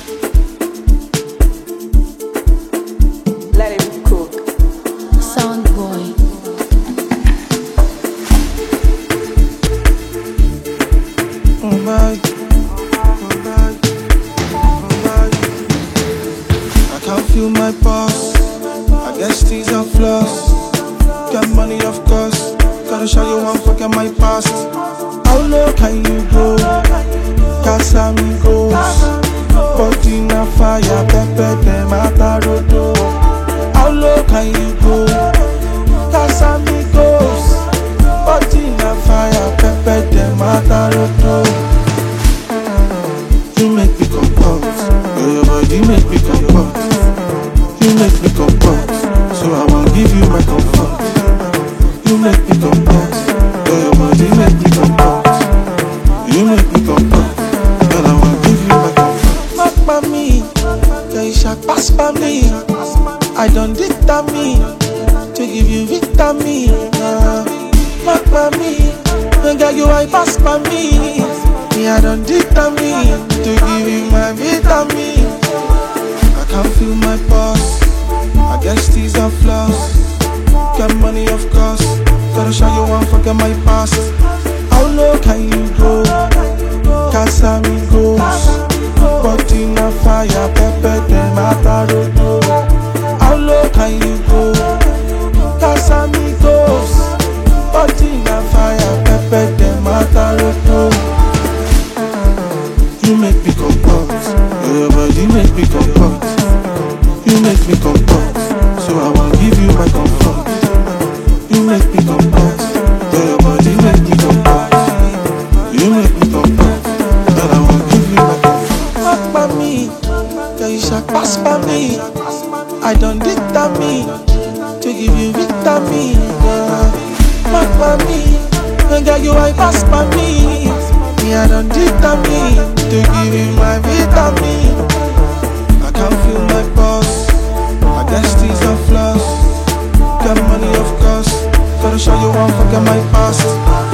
Let him cook. Sound boy. Oh my, oh my, oh my. I can't feel my pulse. I guess these are flaws. Get money, of course. Gotta show you one, forget my past. How low can you go? Casamigos. Body na fire, pepper them atarodo. How low can you go? Casamigos. Body na fire, pepper them atarodo. You make me compose. Your body make me compose. You make me compose. So I won't give you my comfort. You make me compose. Your body make me compose. You make me compose. And I won't give you my comfort. Not by me. You shall pass by me. I don't determine to give you vitamin. Not by me. Girl, you I pass by me. Me, I don't determine to give you my vitamin. I can't feel my pulse. I guess these are flaws. Get money, of course. Gotta show you one, forget my past. How low can you go? Casamigos. Body na fire, pepper them atarodo. How low can you go? Casamigos. Body na fire, pepper them atarodo. You make me compose. Your body make me compose. You make me compose. So I won't give you my comfort. You make me compose. Your body make me compose. You make me compose. And I won't give you my comfort. Not by me. Girl, you shall pass by me. I don't determine to give you vitamin. Not by me. Girl, you I pass by me. Me, I don't determine to give you my vitamin. I can't feel my pulse. I guess these are flaws. Get money, of course. Gotta show you one, forget my past.